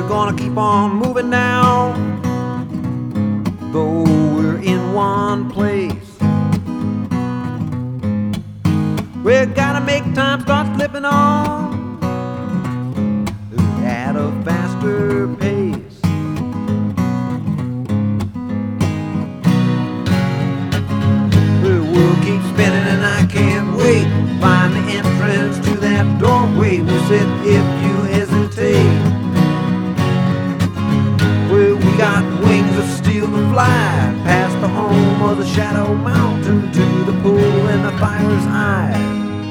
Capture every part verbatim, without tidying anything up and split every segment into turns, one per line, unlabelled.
we're gonna keep on moving now. Though we're in one place, we gotta make time start slipping on at a faster pace. We'll keep spinning and I can't wait. Find the entrance to that doorway. We'll sit if you hesitate. Well, we got wings of steel to fly past the home of the Shadow Mountain to the pool and the fire's eye.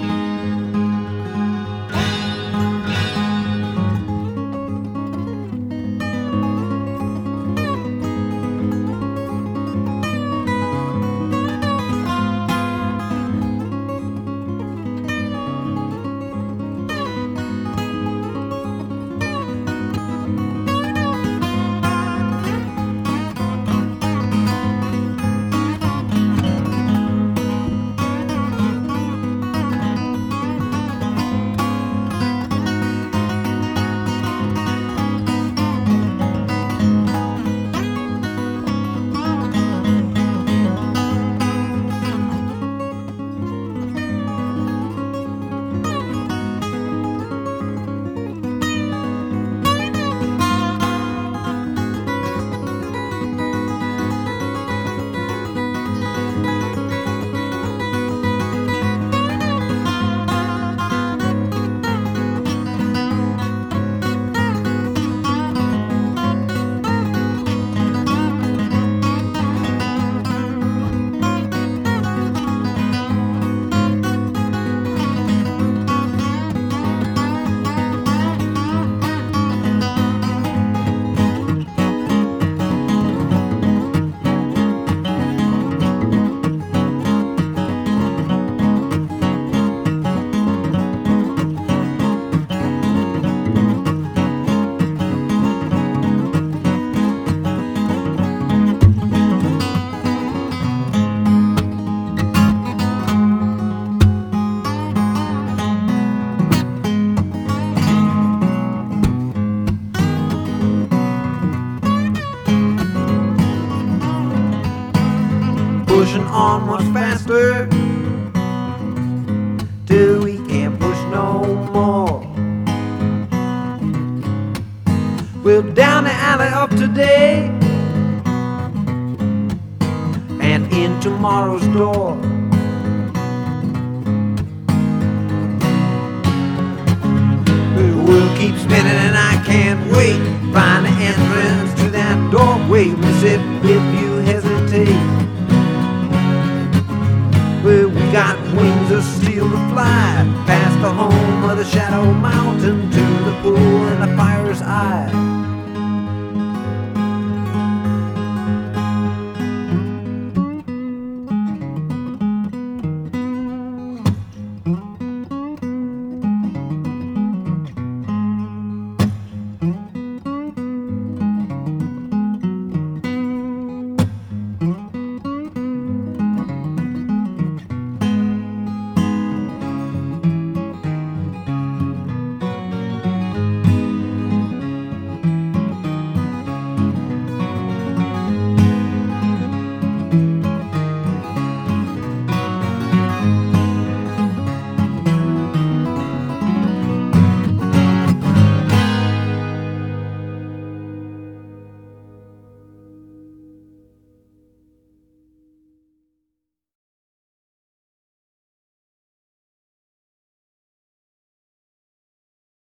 Pushing on much faster till we can't push no more. We're down the alley of today and in tomorrow's door. We'll keep spinning and I can't wait. Find the entrance to that doorway. We'll sit if you hesitate. Well, we got wings of steel to fly past the home of the Shadow Mountain to the pool and the fire's eye.